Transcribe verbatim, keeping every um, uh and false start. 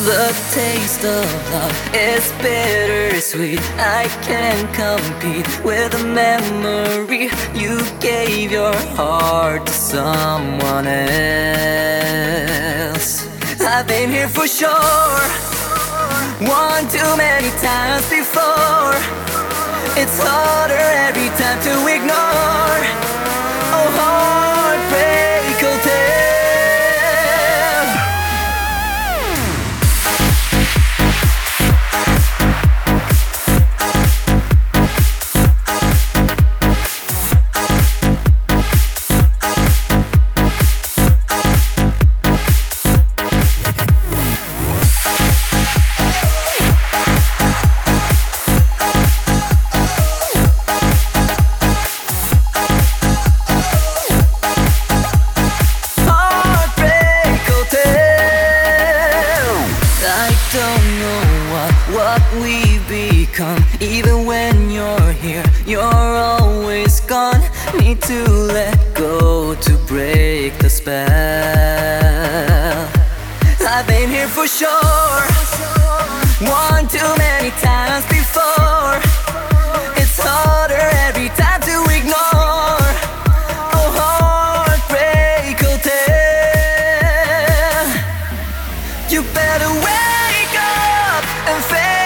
The taste of love is bittersweet. I can't compete with the memory. You gave your heart to someone else. I've been here for sure, one too many times before. It's harder every time to ignore. Oh, heartbreak hotel. What we've become, even when you're here, you're always gone. Need to let go to break the spell. I've been here for sure, one too many times before. It's harder every time to ignore. Oh, heartbreak hotel. You better wake up and face